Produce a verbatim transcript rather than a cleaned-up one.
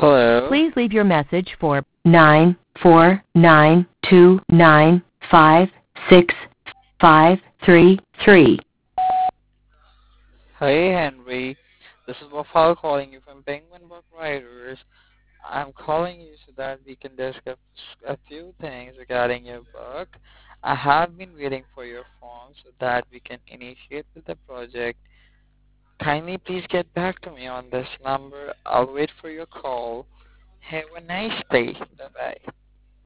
Hello. Please leave your message for nine four nine two nine five six five three three. Hey, Henry. This is Wafal calling you from Penguin Book Writers. I'm calling you so that we can discuss a few things regarding your book. I have been waiting for your form so that we can initiate with the project. Kindly please get back to me on this number. I'll wait for your call. Have a nice day. Bye-bye.